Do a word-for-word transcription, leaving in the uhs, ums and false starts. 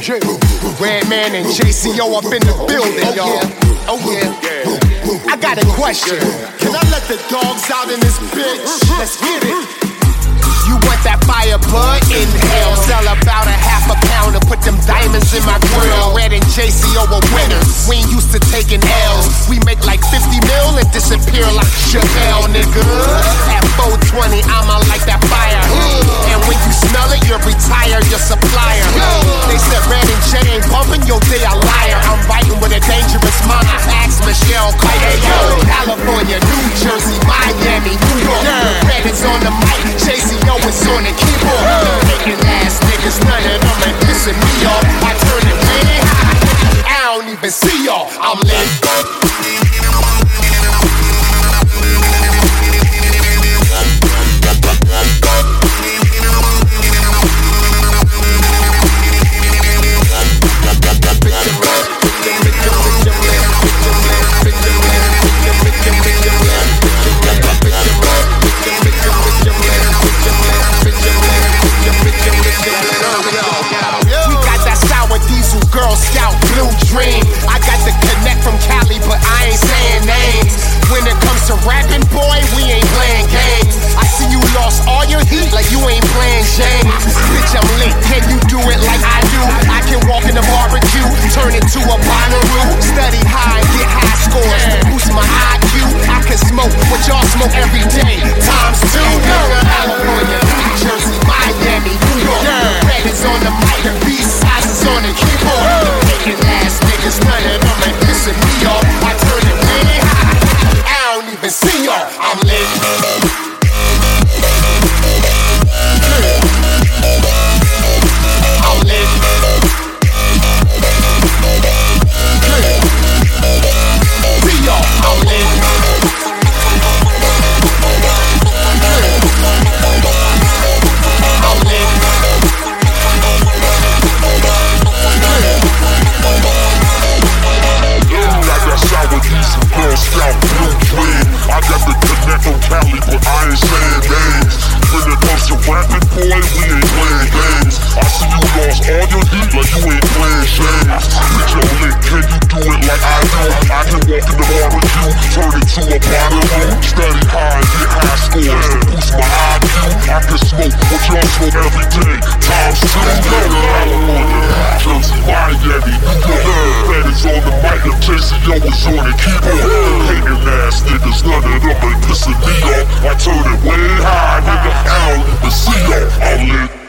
Redman and J C O up in the building, y'all. Oh yeah. I got a question. Can I let the dogs out in this bitch? Let's get it. You want that fire bud? Inhale. Sell about a half a pound and put them diamonds in my grill. Red and J C O are winners. We ain't used to taking L's. We make like fifty mil and disappear like Chappelle, nigga. At four twenty, I'ma like that fire. And when you smell it, you'll retire your supplier. They said Red and J ain't bumping, yo, they a liar. I'm writing with a dangerous mind. Ask Michelle Carter. Yo, California, New Jersey, Miami, New York. Red is on the mic, J C O is on the keyboard. Hating ass niggas, none of them ain't pissing me off. I turn it way high, I don't even see y'all. I'm lit. Girl Scout, Blue Dream. I got the connect from Cali, but I ain't saying names. When it comes to rapping, boy, we ain't playing games. I see you lost all your heat like you ain't playing James. Bitch, I'm lit. Can you do it like I do? I can walk in the barbecue, turn it to a Bonnaroo. Study high, get high scores, boost my I Q. I can smoke what y'all smoke every day, times two. California, New Jersey, Miami, New York. Red is on the mic, the B-sides is on the keyboard. Hating ass niggas, none of them ain't pissing me off. I turn it way high, I don't even see y'all. I'm lit. I'm lit. See y'all, I'm lit. I'm lit. Sour diesel, Girl Scout, Blue Dream. I got the connect from Cali, but I ain't saying names. When it comes to rapping, boy, we ain't playing games. I see you lost all your heat like you ain't playing James. Bitch, yo, lit, can you do it like I do? I can walk in the barbecue, turn it to a Bonnaroo. Study high, get high scores, boost my I Q. I can smoke what y'all smoke every day, times two. California, Jersey, Miami, New York. Red is on the mic, the J C O is on the keyboard. Hating ass niggas, none of them ain't pissing me off. I turn it way high, nigga, I don't even see y'all. I'm lit.